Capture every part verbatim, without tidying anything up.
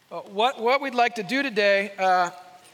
Uh, What, what we'd like to do today uh,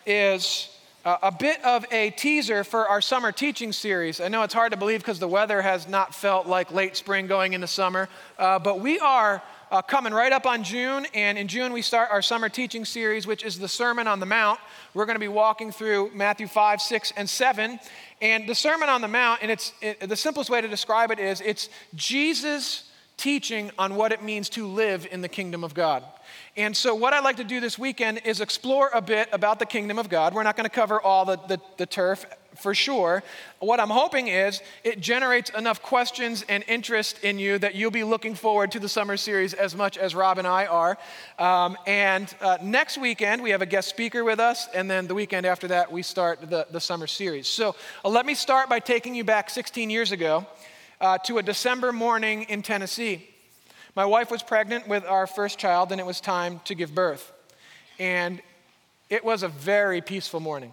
is uh, a bit of a teaser for our summer teaching series. I know it's hard to believe because the weather has not felt like late spring going into summer, uh, but we are uh, coming right up on June, and in June we start our summer teaching series, which is the Sermon on the Mount. We're going to be walking through Matthew five, six, and seven, and the Sermon on the Mount, and it's it, the simplest way to describe it is it's Jesus teaching on what it means to live in the kingdom of God. And so what I'd like to do this weekend is explore a bit about the kingdom of God. We're not going to cover all the, the, the turf for sure. What I'm hoping is it generates enough questions and interest in you that you'll be looking forward to the summer series as much as Rob and I are. Um, and uh, next weekend, we have a guest speaker with us. And then the weekend after that, we start the, the summer series. So uh, let me start by taking you back sixteen years ago uh, to a December morning in Tennessee. My wife was pregnant with our first child, and it was time to give birth. And it was a very peaceful morning,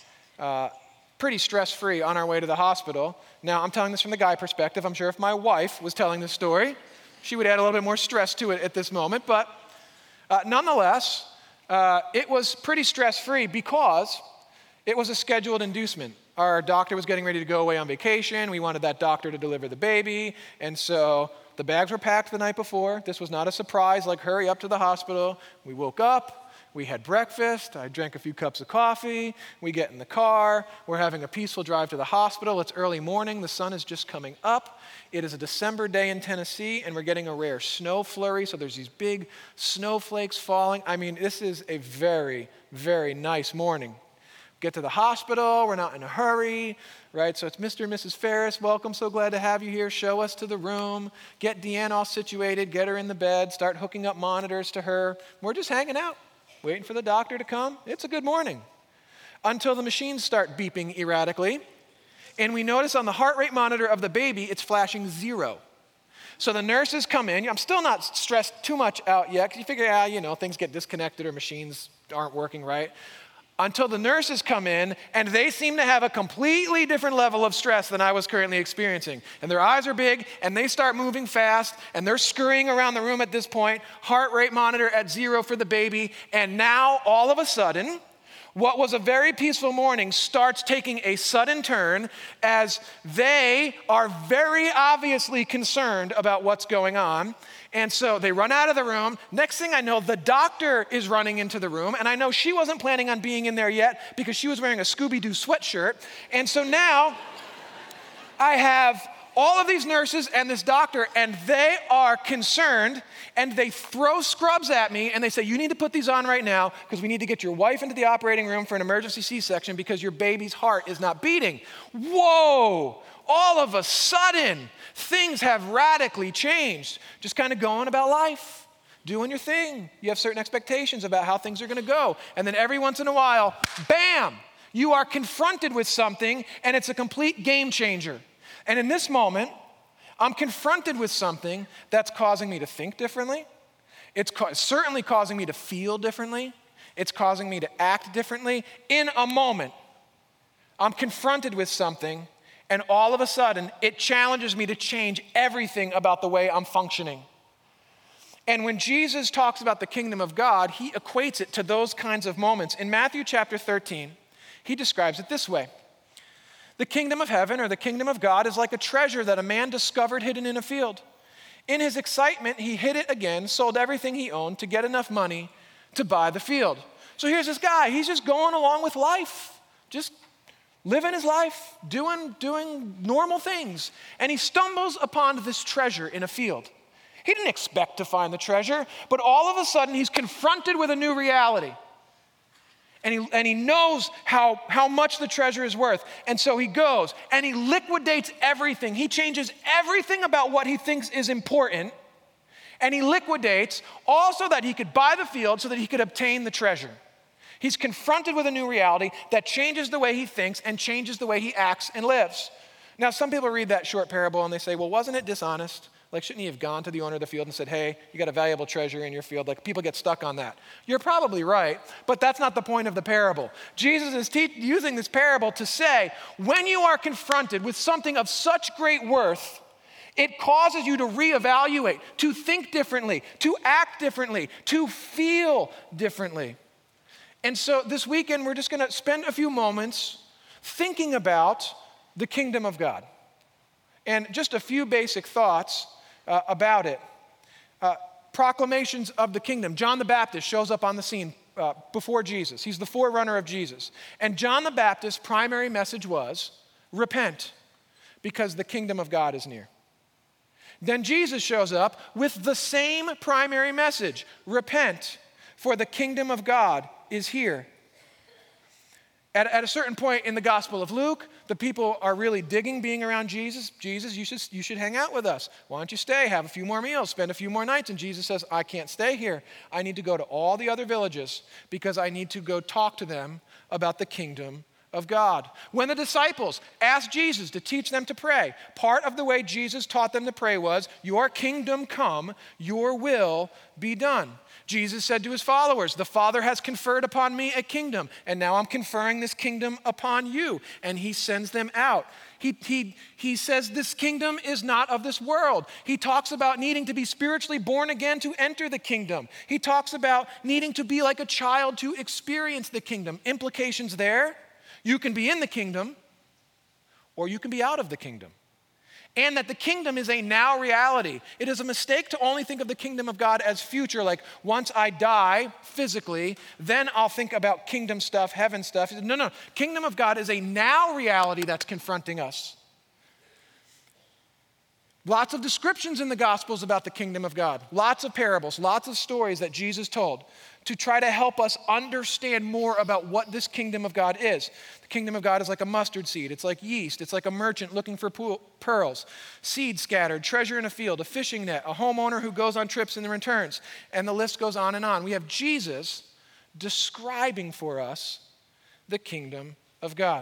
uh, pretty stress-free on our way to the hospital. Now, I'm telling this from the guy perspective. I'm sure if my wife was telling this story, she would add a little bit more stress to it at this moment. But uh, nonetheless, uh, it was pretty stress-free because it was a scheduled inducement. Our doctor was getting ready to go away on vacation. We wanted that doctor to deliver the baby, and so the bags were packed the night before. This was not a surprise, like hurry up to the hospital. We woke up, we had breakfast, I drank a few cups of coffee, we get in the car, we're having a peaceful drive to the hospital. It's early morning, the sun is just coming up. It is a December day in Tennessee, and we're getting a rare snow flurry, so there's these big snowflakes falling. I mean, this is a very, very nice morning. Get to the hospital, we're not in a hurry, right? So it's Mister and Missus Ferris, welcome, so glad to have you here. Show us to the room, get Deanne all situated, get her in the bed, start hooking up monitors to her. We're just hanging out, waiting for the doctor to come. It's a good morning. Until the machines start beeping erratically, and we notice on the heart rate monitor of the baby, it's flashing zero. So the nurses come in. I'm still not stressed too much out yet, because you figure, ah, you know, things get disconnected or machines aren't working right. Until the nurses come in, and they seem to have a completely different level of stress than I was currently experiencing. And their eyes are big, and they start moving fast, and they're scurrying around the room at this point, heart rate monitor at zero for the baby, and now, all of a sudden, what was a very peaceful morning starts taking a sudden turn as they are very obviously concerned about what's going on. And so they run out of the room. Next thing I know, the doctor is running into the room. And I know she wasn't planning on being in there yet because she was wearing a Scooby-Doo sweatshirt. And so now I have all of these nurses and this doctor, and they are concerned, and they throw scrubs at me, and they say, you need to put these on right now because we need to get your wife into the operating room for an emergency C-section because your baby's heart is not beating. Whoa! All of a sudden, things have radically changed. Just kind of going about life, doing your thing. You have certain expectations about how things are going to go. And then every once in a while, bam, you are confronted with something, and it's a complete game changer. And in this moment, I'm confronted with something that's causing me to think differently. It's ca- certainly causing me to feel differently. It's causing me to act differently. In a moment, I'm confronted with something, and all of a sudden, it challenges me to change everything about the way I'm functioning. And when Jesus talks about the kingdom of God, he equates it to those kinds of moments. In Matthew chapter thirteen, he describes it this way. The kingdom of heaven, or the kingdom of God, is like a treasure that a man discovered hidden in a field. In his excitement, he hid it again, sold everything he owned to get enough money to buy the field. So here's this guy. He's just going along with life, just living his life, doing, doing normal things. And he stumbles upon this treasure in a field. He didn't expect to find the treasure, but all of a sudden, he's confronted with a new reality. And he, and he knows how, how much the treasure is worth. And so he goes and he liquidates everything. He changes everything about what he thinks is important. And he liquidates all so that he could buy the field so that he could obtain the treasure. He's confronted with a new reality that changes the way he thinks and changes the way he acts and lives. Now, some people read that short parable and they say, well, wasn't it dishonest? Like, shouldn't he have gone to the owner of the field and said, hey, you got a valuable treasure in your field? Like, people get stuck on that. You're probably right, but that's not the point of the parable. Jesus is te- using this parable to say, when you are confronted with something of such great worth, It causes you to reevaluate, to think differently, to act differently, to feel differently. And so this weekend, we're just going to spend a few moments thinking about the kingdom of God. And just a few basic thoughts uh, about it. Uh, proclamations of the kingdom. John the Baptist shows up on the scene uh, before Jesus. He's the forerunner of Jesus. And John the Baptist's primary message was, repent, because the kingdom of God is near. Then Jesus shows up with the same primary message, repent, for the kingdom of God is here. At, at a certain point in the Gospel of Luke, the people are really digging being around Jesus. Jesus, you should, you should hang out with us. Why don't you stay, have a few more meals, spend a few more nights? And Jesus says, I can't stay here. I need to go to all the other villages because I need to go talk to them about the kingdom of God. When the disciples asked Jesus to teach them to pray, part of the way Jesus taught them to pray was, your kingdom come, your will be done. Jesus said to his followers, the Father has conferred upon me a kingdom, and now I'm conferring this kingdom upon you. And he sends them out. He, he, he says this kingdom is not of this world. He talks about needing to be spiritually born again to enter the kingdom. He talks about needing to be like a child to experience the kingdom. Implications there, you can be in the kingdom or you can be out of the kingdom. And that the kingdom is a now reality. It is a mistake to only think of the kingdom of God as future, like once I die physically, then I'll think about kingdom stuff, heaven stuff. No, no, kingdom of God is a now reality that's confronting us. Lots of descriptions in the Gospels about the kingdom of God. Lots of parables, lots of stories that Jesus told to try to help us understand more about what this kingdom of God is. The kingdom of God is like a mustard seed. It's like yeast. It's like a merchant looking for pearls. Seed scattered, treasure in a field, a fishing net, a homeowner who goes on trips and then returns. And the list goes on and on. We have Jesus describing for us the kingdom of God.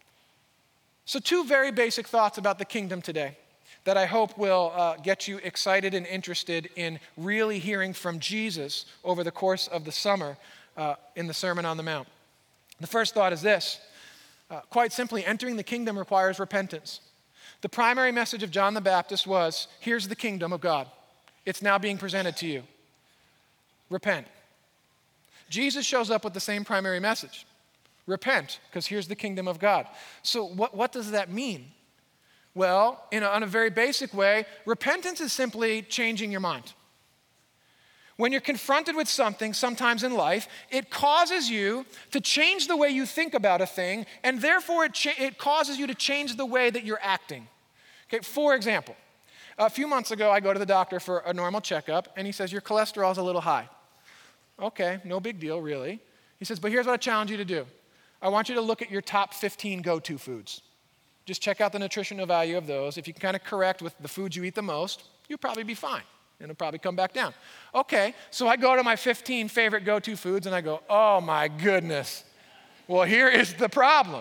So two very basic thoughts about the kingdom today that I hope will uh, get you excited and interested in really hearing from Jesus over the course of the summer uh, in the Sermon on the Mount. The first thought is this. Uh, quite simply, entering the kingdom requires repentance. The primary message of John the Baptist was, here's the kingdom of God. It's now being presented to you. Repent. Jesus shows up with the same primary message. Repent, because here's the kingdom of God. So what, what does that mean? Well, in a, in a very basic way, repentance is simply changing your mind. When you're confronted with something, sometimes in life, it causes you to change the way you think about a thing, and therefore it, cha- it causes you to change the way that you're acting. Okay, for example, a few months ago, I go to the doctor for a normal checkup, and he says, your cholesterol is a little high. Okay, no big deal, really. He says, but here's what I challenge you to do. I want you to look at your top fifteen go-to foods. Just check out the nutritional value of those. If you can kind of correct with the foods you eat the most, you'll probably be fine. And it'll probably come back down. Okay, so I go to my fifteen favorite go-to foods and I go, oh my goodness. Well, here is the problem.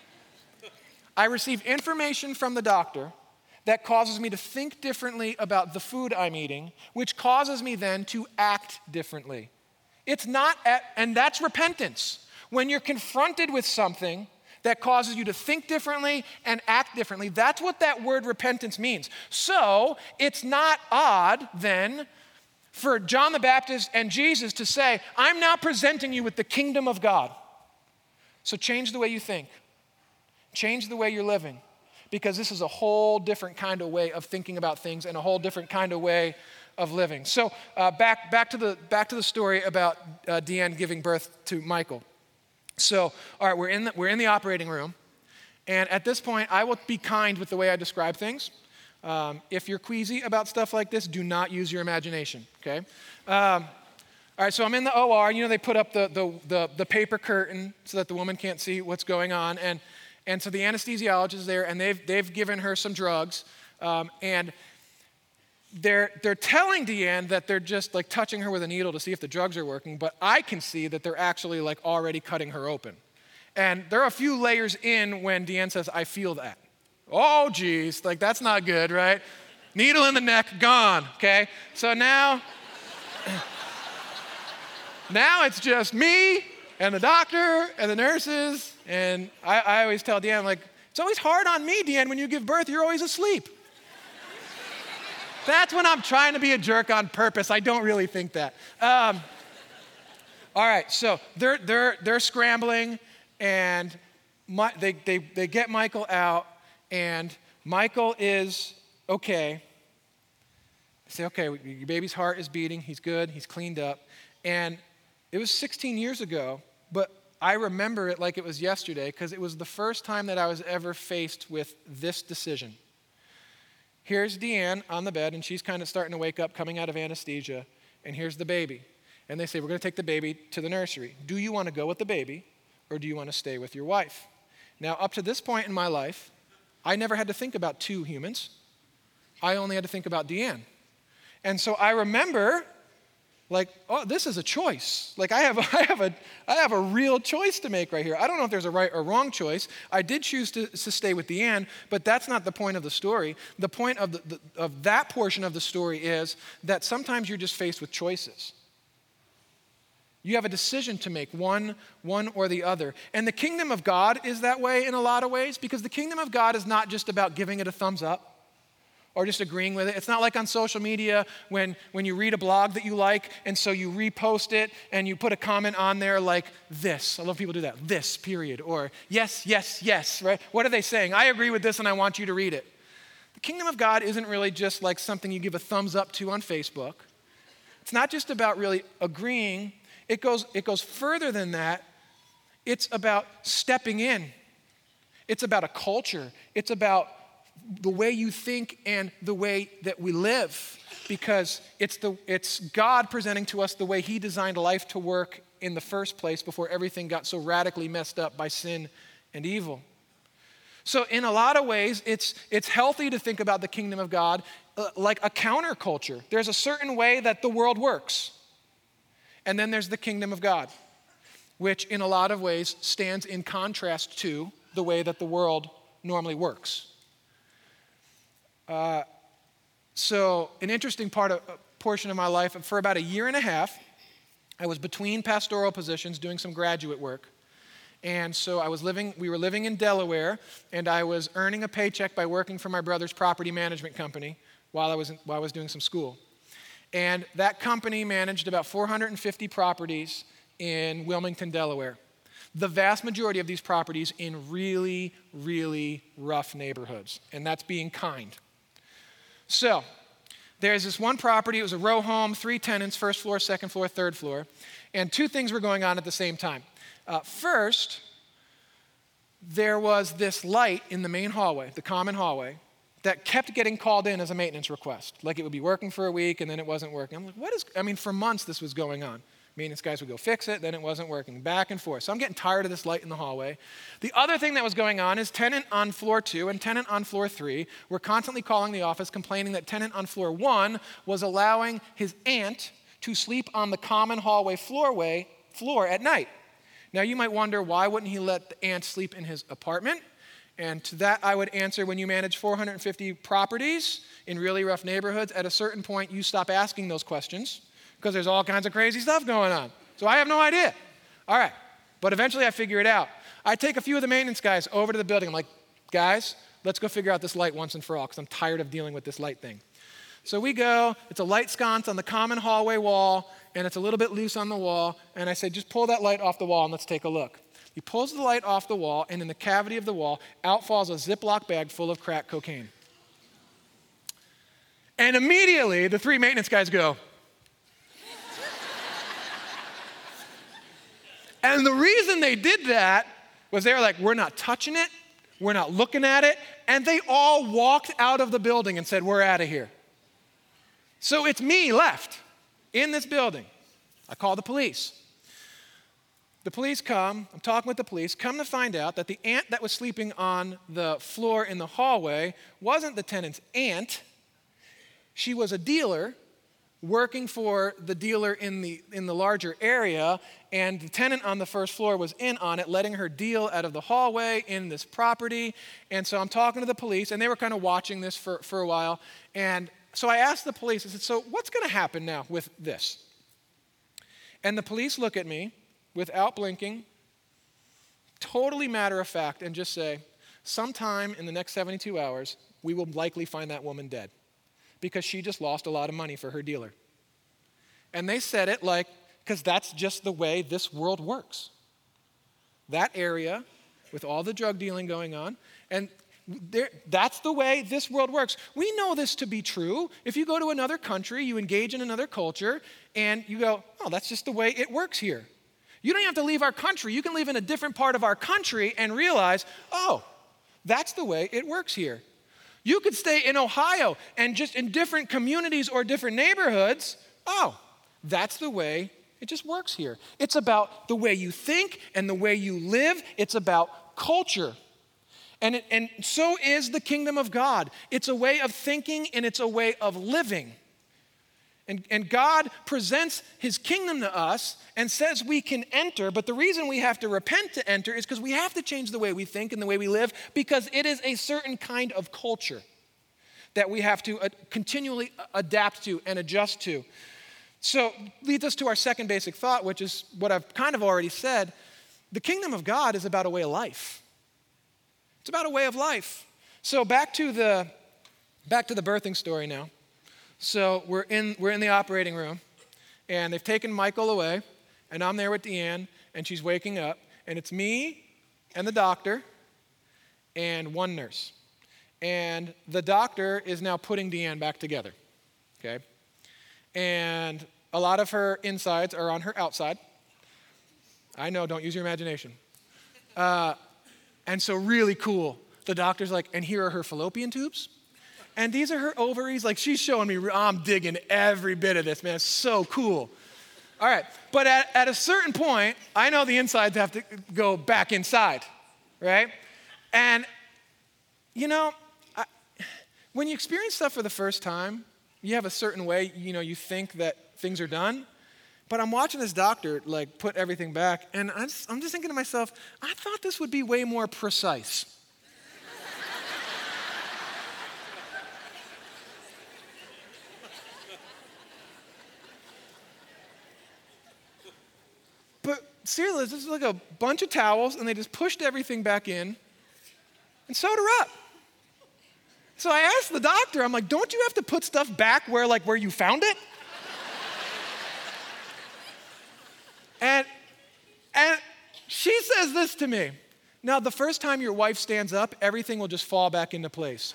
I receive information from the doctor that causes me to think differently about the food I'm eating, which causes me then to act differently. It's not, at, and that's repentance. When you're confronted with something that causes you to think differently and act differently. That's what that word repentance means. So it's not odd then for John the Baptist and Jesus to say, I'm now presenting you with the kingdom of God. So change the way you think. Change the way you're living. Because this is a whole different kind of way of thinking about things and a whole different kind of way of living. So uh, back, back, to the, back to the story about uh, Deanne giving birth to Michael. So, all right, we're in, the, we're in the operating room, and at this point, I will be kind with the way I describe things. Um, if you're queasy about stuff like this, do not use your imagination, okay? Um, all right, so I'm in the O R. You know, they put up the, the, the, the paper curtain so that the woman can't see what's going on, and, and so the anesthesiologist is there, and they've, they've given her some drugs, um, and They're, they're telling Deanne that they're just like touching her with a needle to see if the drugs are working, but I can see that they're actually like already cutting her open. And there are a few layers in when Deanne says, I feel that. Oh, geez, like that's not good, right? Needle in the neck, gone, okay? So now, now it's just me and the doctor and the nurses, and I, I always tell Deanne, like, it's always hard on me, Deanne, when you give birth, you're always asleep. That's when I'm trying to be a jerk on purpose. I don't really think that. Um, all right, so they're, they're, they're scrambling, and my, they, they, they get Michael out, and Michael is okay. They say, okay, your baby's heart is beating. He's good. He's cleaned up. And it was sixteen years ago, but I remember it like it was yesterday because it was the first time that I was ever faced with this decision. Here's Deanne on the bed, and she's kind of starting to wake up, coming out of anesthesia, and here's the baby. And they say, we're going to take the baby to the nursery. Do you want to go with the baby, or do you want to stay with your wife? Now, up to this point in my life, I never had to think about two humans. I only had to think about Deanne. And so I remember, like, oh, this is a choice. Like, I have, I have a, I have a real choice to make right here. I don't know if there's a right or wrong choice. I did choose to, to stay with Deanne, but that's not the point of the story. The point of, the, the, of that portion of the story is that sometimes you're just faced with choices. You have a decision to make, one, one or the other. And the kingdom of God is that way in a lot of ways, because the kingdom of God is not just about giving it a thumbs up or just agreeing with it. It's not like on social media when, when you read a blog that you like, and so you repost it and you put a comment on there like this. I love people do that. This, period. Or yes, yes, yes, right? What are they saying? I agree with this and I want you to read it. The kingdom of God isn't really just like something you give a thumbs up to on Facebook. It's not just about really agreeing. It goes, it goes further than that. It's about stepping in. It's about a culture. It's about the way you think and the way that we live, because it's, the, it's God presenting to us the way he designed life to work in the first place before everything got so radically messed up by sin and evil. So in a lot of ways, it's, it's healthy to think about the kingdom of God uh, like a counterculture. There's a certain way that the world works. And then there's the kingdom of God, which in a lot of ways stands in contrast to the way that the world normally works. Uh, so an interesting part of, uh, portion of my life, for about a year and a half, I was between pastoral positions doing some graduate work. And so I was living, we were living in Delaware, and I was earning a paycheck by working for my brother's property management company while I was, in, while I was doing some school. And that company managed about four hundred fifty properties in Wilmington, Delaware. The vast majority of these properties in really, really rough neighborhoods. And that's being kind. So there's this one property. It was a row home, three tenants, first floor, second floor, third floor. And two things were going on at the same time. Uh, first, there was this light in the main hallway, the common hallway, that kept getting called in as a maintenance request. Like it would be working for a week and then it wasn't working. I'm like, what is, I mean, for months this was going on. Maintenance guys would go fix it, then it wasn't working, back and forth. So I'm getting tired of this light in the hallway. The other thing that was going on is tenant on floor two and tenant on floor three were constantly calling the office complaining that tenant on floor one was allowing his aunt to sleep on the common hallway floorway, floor at night. Now you might wonder, why wouldn't he let the aunt sleep in his apartment? And to that I would answer, when you manage four hundred fifty properties in really rough neighborhoods, at a certain point you stop asking those questions because there's all kinds of crazy stuff going on. So I have no idea. All right, but eventually I figure it out. I take a few of the maintenance guys over to the building. I'm like, guys, let's go figure out this light once and for all because I'm tired of dealing with this light thing. So we go, it's a light sconce on the common hallway wall, and it's a little bit loose on the wall, and I say, just pull that light off the wall and let's take a look. He pulls the light off the wall, and in the cavity of the wall, out falls a Ziploc bag full of crack cocaine. And immediately, the three maintenance guys go. And the reason they did that was they were like, we're not touching it, we're not looking at it, and they all walked out of the building and said, we're out of here. So it's me left in this building. I call the police. The police come, I'm talking with the police, come to find out that the aunt that was sleeping on the floor in the hallway wasn't the tenant's aunt. She was a dealer working for the dealer in the, in the larger area, and the tenant on the first floor was in on it, letting her deal out of the hallway in this property. And so I'm talking to the police, and they were kind of watching this for, for a while. And so I asked the police, I said, so what's going to happen now with this? And the police look at me without blinking, totally matter of fact, and just say, sometime in the next seventy-two hours, we will likely find that woman dead. because she just lost a lot of money for her dealer. And they said it like, because that's just the way this world works. That area with all the drug dealing going on, and there, that's the way this world works. We know this to be true. If you go to another country, you engage in another culture, and you go, oh, that's just the way it works here. You don't even have to leave our country. You can live in a different part of our country and realize, oh, that's the way it works here. You could stay in Ohio and just in different communities or different neighborhoods, oh, that's the way it just works here. It's about the way you think and the way you live. It's about culture. And, it, and so is the kingdom of God. It's a way of thinking and it's a way of living. And, and God presents his kingdom to us and says we can enter, but the reason we have to repent to enter is because we have to change the way we think and the way we live, because it is a certain kind of culture that we have to uh, continually adapt to and adjust to. So leads us to our second basic thought, which is what I've kind of already said. The kingdom of God is about a way of life. It's about a way of life. So back to the back to the birthing story now. So we're in we're in the operating room, and they've taken Michael away, and I'm there with Deanne, and she's waking up, and it's me and the doctor and one nurse. And the doctor is now putting Deanne back together. Okay? And a lot of her insides are on her outside. I know, don't use your imagination. Uh, and so really cool. The doctor's like, and here are her fallopian tubes. And these are her ovaries. Like, she's showing me, I'm digging every bit of this, man. It's so cool. All right, but at, at a certain point, I know the insides have to go back inside, right? And, you know, I, when you experience stuff for the first time, you have a certain way, you know, you think that things are done. But I'm watching this doctor, like, put everything back, and I'm just, I'm just thinking to myself, I thought this would be way more precise. But seriously, this is like a bunch of towels, and they just pushed everything back in and sewed her up. So I asked the doctor, I'm like, don't you have to put stuff back where, like, where you found it? And, and she says this to me. Now, the first time your wife stands up, everything will just fall back into place.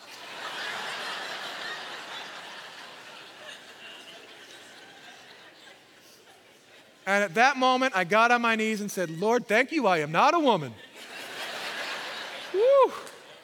And at that moment, I got on my knees and said, Lord, thank you, I am not a woman. Woo.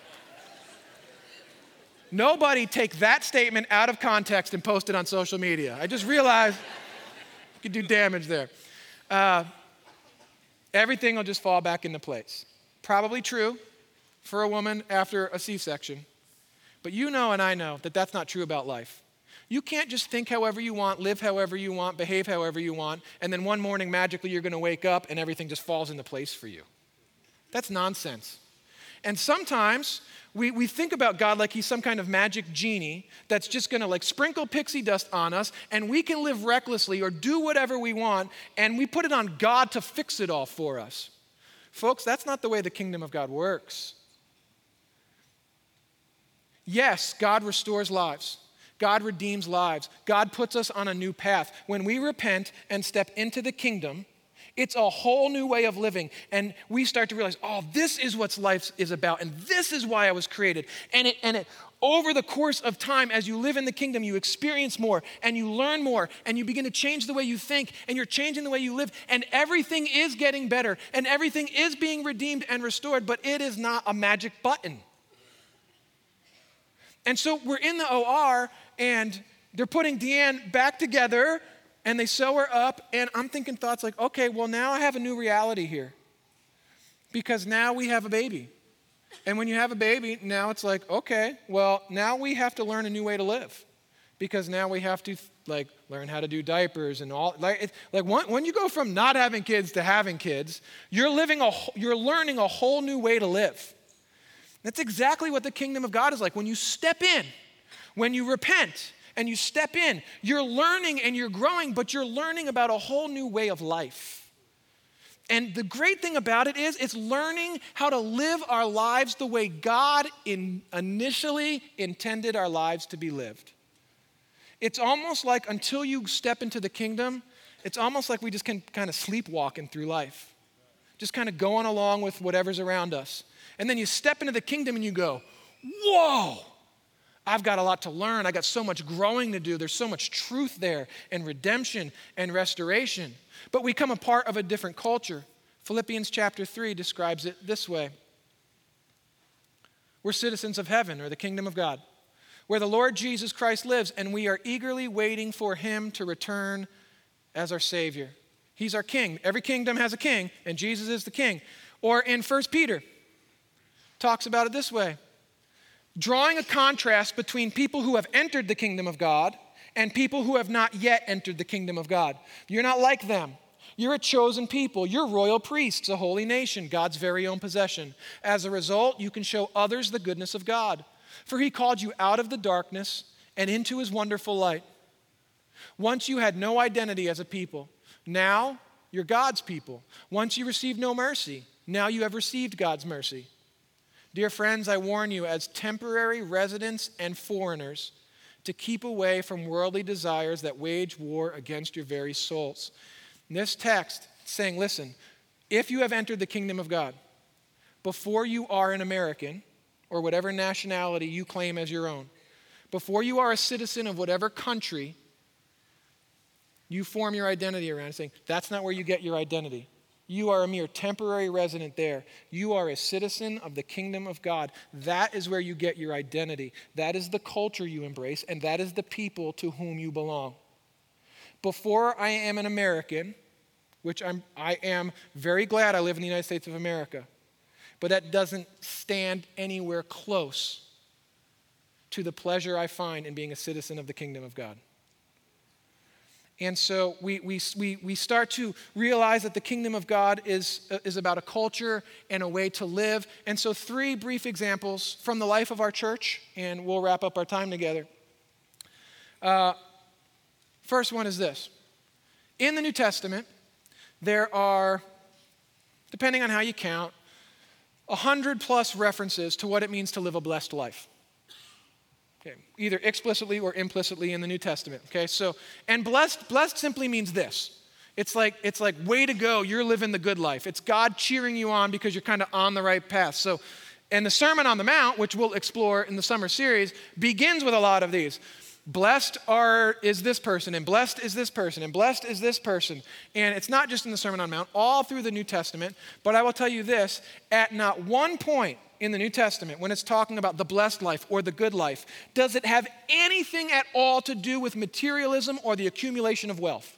Nobody take that statement out of context and post it on social media. I just realized you could do damage there. Uh, everything will just fall back into place. Probably true for a woman after a C-section. But you know and I know that that's not true about life. You can't just think however you want, live however you want, behave however you want, and then one morning magically you're going to wake up and everything just falls into place for you. That's nonsense. And sometimes we, we think about God like he's some kind of magic genie that's just going to like sprinkle pixie dust on us, and we can live recklessly or do whatever we want, and we put it on God to fix it all for us. Folks, that's not the way the kingdom of God works. Yes, God restores lives. God redeems lives. God puts us on a new path. When we repent and step into the kingdom, it's a whole new way of living. And we start to realize, oh, this is what life is about. And this is why I was created. And it, and it, over the course of time, as you live in the kingdom, you experience more and you learn more and you begin to change the way you think and you're changing the way you live. And everything is getting better and everything is being redeemed and restored, but it is not a magic button. And so we're in the O R and they're putting Deanne back together and they sew her up, and I'm thinking thoughts like, okay, well, now I have a new reality here because now we have a baby. And when you have a baby, now it's like, okay, well, now we have to learn a new way to live because now we have to like learn how to do diapers and all. Like, it, like when, when you go from not having kids to having kids, you're living a, you're learning a whole new way to live. That's exactly what the kingdom of God is like. When you step in, when you repent, and you step in, you're learning and you're growing, but you're learning about a whole new way of life. And the great thing about it is it's learning how to live our lives the way God in initially intended our lives to be lived. It's almost like until you step into the kingdom, it's almost like we just can kind of sleepwalking through life, just kind of going along with whatever's around us. And then you step into the kingdom and you go, whoa, I've got a lot to learn. I got so much growing to do. There's so much truth there and redemption and restoration. But we come a part of a different culture. Philippians chapter three describes it this way. We're citizens of heaven, or the kingdom of God, where the Lord Jesus Christ lives, and we are eagerly waiting for him to return as our Savior. He's our king. Every kingdom has a king, and Jesus is the king. Or in First Peter, talks about it this way. Drawing a contrast between people who have entered the kingdom of God and people who have not yet entered the kingdom of God. You're not like them. You're a chosen people. You're royal priests, a holy nation, God's very own possession. As a result, you can show others the goodness of God. For he called you out of the darkness and into his wonderful light. Once you had no identity as a people. Now you're God's people. Once you received no mercy. Now you have received God's mercy. Dear friends, I warn you as temporary residents and foreigners to keep away from worldly desires that wage war against your very souls. In this text, it's saying, listen, if you have entered the kingdom of God, before you are an American or whatever nationality you claim as your own, before you are a citizen of whatever country you form your identity around, saying, that's not where you get your identity. You are a mere temporary resident there. You are a citizen of the kingdom of God. That is where you get your identity. That is the culture you embrace, and that is the people to whom you belong. Before I am an American, which I'm, I am very glad I live in the United States of America, but that doesn't stand anywhere close to the pleasure I find in being a citizen of the kingdom of God. And so we, we, we, we start to realize that the kingdom of God is, uh, is about a culture and a way to live. And so three brief examples from the life of our church, and we'll wrap up our time together. Uh, first one is this. In the New Testament, there are, depending on how you count, a hundred plus references to what it means to live a blessed life. Okay, either explicitly or implicitly in the New Testament. Okay, so, and blessed, blessed simply means this. It's like, it's like, way to go, you're living the good life. It's God cheering you on because you're kind of on the right path. So, and the Sermon on the Mount, which we'll explore in the summer series, begins with a lot of these. Blessed are, is this person, and blessed is this person, and blessed is this person. And it's not just in the Sermon on the Mount, all through the New Testament. But I will tell you this, at not one point in the New Testament, when it's talking about the blessed life or the good life, does it have anything at all to do with materialism or the accumulation of wealth?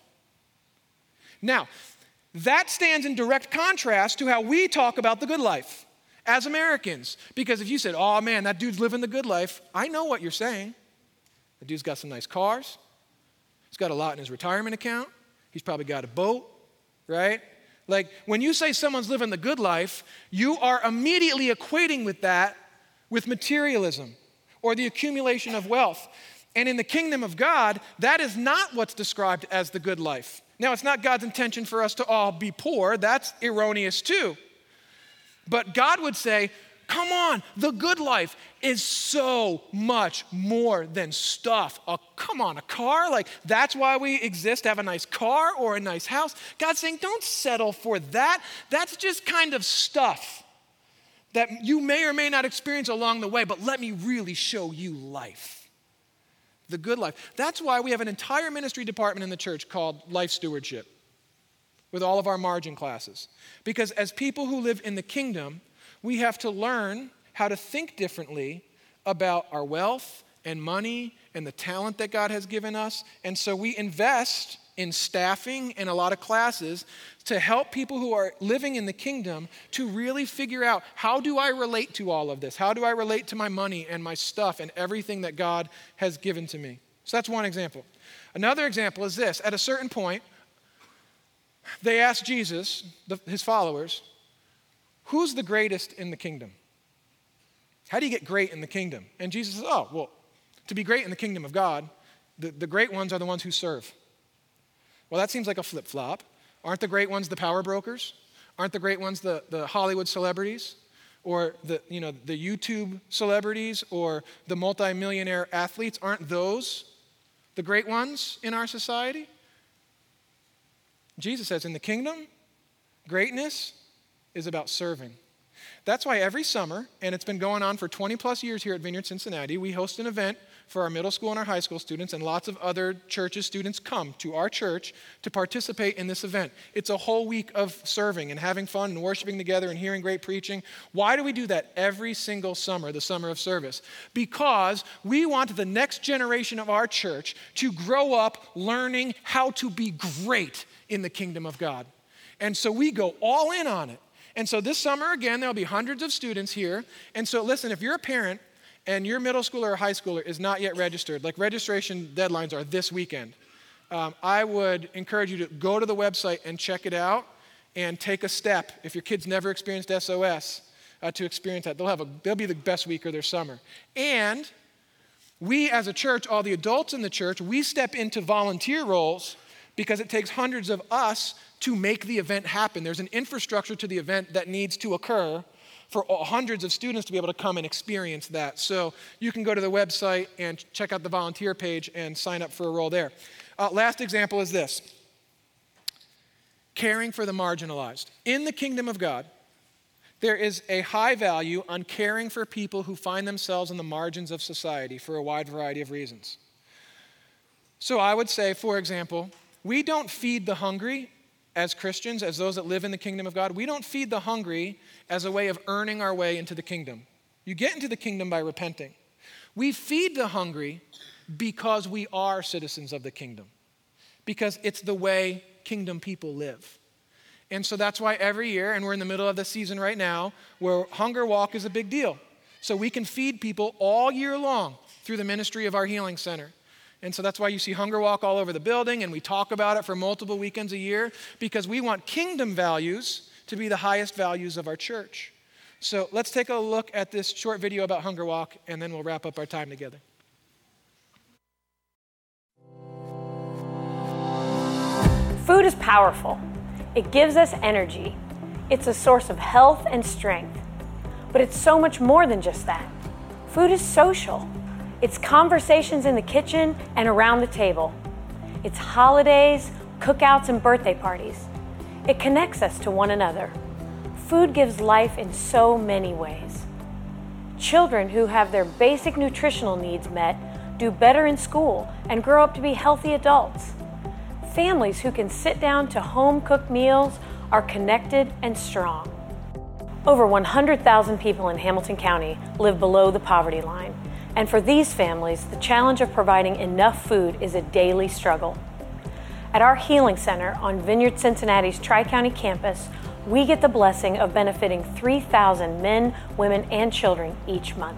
Now, that stands in direct contrast to how we talk about the good life as Americans. Because if you said, oh man, that dude's living the good life, I know what you're saying. The dude's got some nice cars. He's got a lot in his retirement account. He's probably got a boat, right? Like, when you say someone's living the good life, you are immediately equating with that with materialism or the accumulation of wealth. And in the kingdom of God, that is not what's described as the good life. Now, it's not God's intention for us to all be poor. That's erroneous too. But God would say, come on, the good life is so much more than stuff. A, come on, a car? Like, that's why we exist, to have a nice car or a nice house. God's saying, don't settle for that. That's just kind of stuff that you may or may not experience along the way, but let me really show you life. The good life. That's why we have an entire ministry department in the church called Life Stewardship with all of our margin classes. Because as people who live in the kingdom, we have to learn how to think differently about our wealth and money and the talent that God has given us. And so we invest in staffing and a lot of classes to help people who are living in the kingdom to really figure out, how do I relate to all of this? How do I relate to my money and my stuff and everything that God has given to me? So that's one example. Another example is this. At a certain point, they asked Jesus, the, his followers, who's the greatest in the kingdom? How do you get great in the kingdom? And Jesus says, oh, well, to be great in the kingdom of God, the, the great ones are the ones who serve. Well, that seems like a flip-flop. Aren't the great ones the power brokers? Aren't the great ones the, the Hollywood celebrities? Or the, you know, the YouTube celebrities or the multimillionaire athletes? Aren't those the the great ones in our society? Jesus says in the kingdom, greatness is about serving. That's why every summer, and it's been going on for twenty plus years here at Vineyard Cincinnati, we host an event for our middle school and our high school students, and lots of other churches' students come to our church to participate in this event. It's a whole week of serving and having fun and worshiping together and hearing great preaching. Why do we do that every single summer, the summer of service? Because we want the next generation of our church to grow up learning how to be great in the kingdom of God. And so we go all in on it. And so this summer, again, there'll be hundreds of students here. And so listen, if you're a parent and your middle schooler or high schooler is not yet registered, like registration deadlines are this weekend, um, I would encourage you to go to the website and check it out and take a step. If your kid's never experienced S O S, uh, to experience that, they'll have a, they'll be the best week of their summer. And we as a church, all the adults in the church, we step into volunteer roles because it takes hundreds of us to make the event happen. There's an infrastructure to the event that needs to occur for hundreds of students to be able to come and experience that. So you can go to the website and check out the volunteer page and sign up for a role there. Uh, last example is this. Caring for the marginalized. In the kingdom of God, there is a high value on caring for people who find themselves on the margins of society for a wide variety of reasons. So I would say, for example, we don't feed the hungry as Christians, as those that live in the kingdom of God. We don't feed the hungry as a way of earning our way into the kingdom. You get into the kingdom by repenting. We feed the hungry because we are citizens of the kingdom, because it's the way kingdom people live. And so that's why every year, and we're in the middle of the season right now, where Hunger Walk is a big deal. So we can feed people all year long through the ministry of our healing center. And so that's why you see Hunger Walk all over the building, and we talk about it for multiple weekends a year, because we want kingdom values to be the highest values of our church. So let's take a look at this short video about Hunger Walk, and then we'll wrap up our time together. Food is powerful. It gives us energy. It's a source of health and strength. But it's so much more than just that. Food is social. It's conversations in the kitchen and around the table. It's holidays, cookouts, and birthday parties. It connects us to one another. Food gives life in so many ways. Children who have their basic nutritional needs met do better in school and grow up to be healthy adults. Families who can sit down to home-cooked meals are connected and strong. Over one hundred thousand people in Hamilton County live below the poverty line. And for these families, the challenge of providing enough food is a daily struggle. At our Healing Center on Vineyard Cincinnati's Tri-County campus, we get the blessing of benefiting three thousand men, women, and children each month.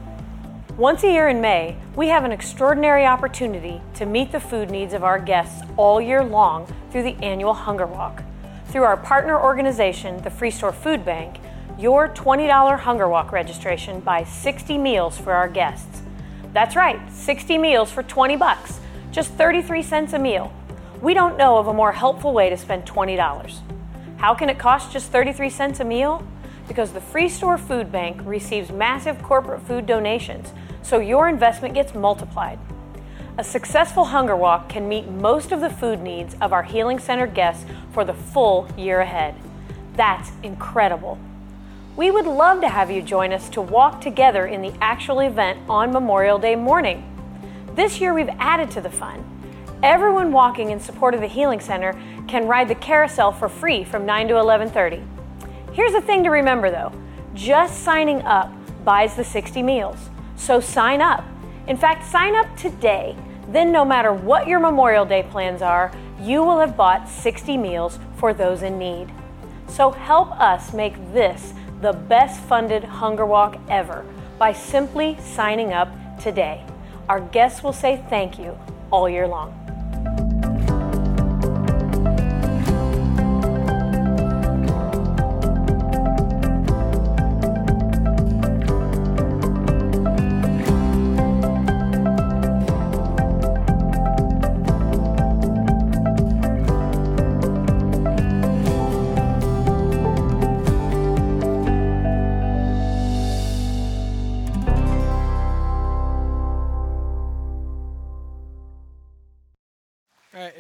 Once a year in May, we have an extraordinary opportunity to meet the food needs of our guests all year long through the annual Hunger Walk. Through our partner organization, the Free Store Food Bank, your twenty dollars Hunger Walk registration buys sixty meals for our guests. That's right, sixty meals for twenty bucks, just thirty-three cents a meal. We don't know of a more helpful way to spend twenty dollars. How can it cost just thirty-three cents a meal? Because the Free Store Food Bank receives massive corporate food donations, so your investment gets multiplied. A successful Hunger Walk can meet most of the food needs of our Healing Center guests for the full year ahead. That's incredible. We would love to have you join us to walk together in the actual event on Memorial Day morning. This year we've added to the fun. Everyone walking in support of the Healing Center can ride the carousel for free from nine to eleven thirty. Here's the thing to remember though, just signing up buys the sixty meals. So sign up. In fact, sign up today. Then no matter what your Memorial Day plans are, you will have bought sixty meals for those in need. So help us make this the best funded Hunger Walk ever by simply signing up today. Our guests will say thank you all year long.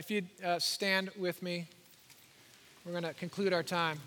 if you'd uh, stand with me, we're going to conclude our time.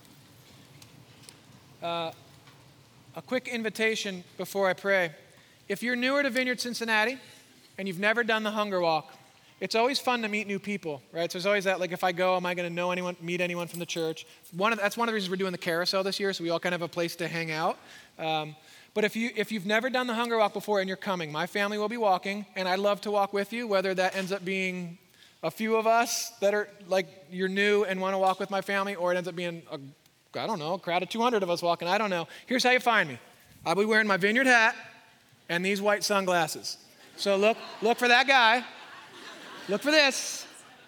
Uh, a quick invitation before I pray. If you're newer to Vineyard Cincinnati and you've never done the Hunger Walk, it's always fun to meet new people, right? So there's always that, like, if I go, am I going to know anyone, meet anyone from the church? One of, that's one of the reasons we're doing the carousel this year, so we all kind of have a place to hang out. Um, but if, you, if you've never done the Hunger Walk before and you're coming, my family will be walking, and I'd love to walk with you, whether that ends up being a few of us that are, like, you're new and want to walk with my family, or it ends up being, a, I don't know, a crowd of two hundred of us walking. I don't know. Here's how you find me. I'll be wearing my Vineyard hat and these white sunglasses. So look, look for that guy. Look for this.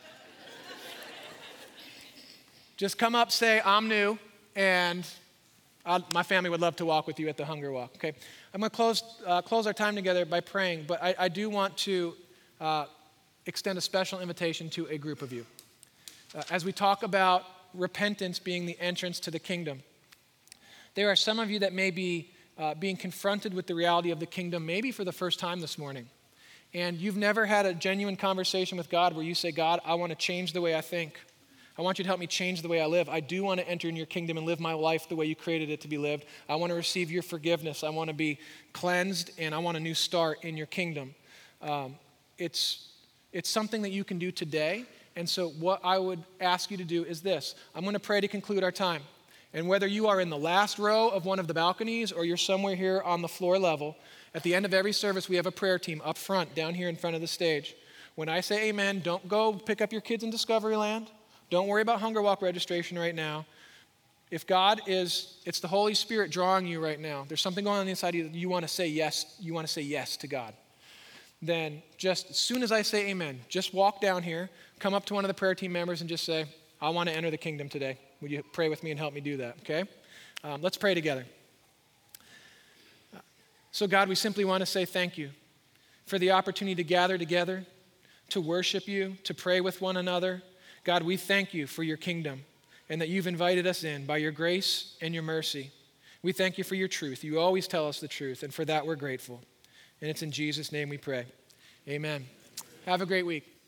Just come up, say, I'm new, and I'll, my family would love to walk with you at the Hunger Walk, okay? I'm going to close uh, close our time together by praying, but I, I do want to uh, extend a special invitation to a group of you. Uh, as we talk about repentance being the entrance to the kingdom, there are some of you that may be uh, being confronted with the reality of the kingdom maybe for the first time this morning. And you've never had a genuine conversation with God where you say, God, I want to change the way I think. I want you to help me change the way I live. I do want to enter in your kingdom and live my life the way you created it to be lived. I want to receive your forgiveness. I want to be cleansed, and I want a new start in your kingdom. Um, it's, it's something that you can do today. And so what I would ask you to do is this. I'm going to pray to conclude our time. And whether you are in the last row of one of the balconies or you're somewhere here on the floor level, at the end of every service, we have a prayer team up front, down here in front of the stage. When I say amen, don't go pick up your kids in Discoveryland. Don't worry about Hunger Walk registration right now. If God is, it's the Holy Spirit drawing you right now. There's something going on inside you that you want to say yes, you want to say yes to God. Then just as soon as I say amen, just walk down here, come up to one of the prayer team members and just say, I want to enter the kingdom today. Would you pray with me and help me do that, okay? Um, let's pray together. So God, we simply want to say thank you for the opportunity to gather together, to worship you, to pray with one another. God, we thank you for your kingdom and that you've invited us in by your grace and your mercy. We thank you for your truth. You always tell us the truth, and for that we're grateful. And it's in Jesus' name we pray. Amen. Have a great week.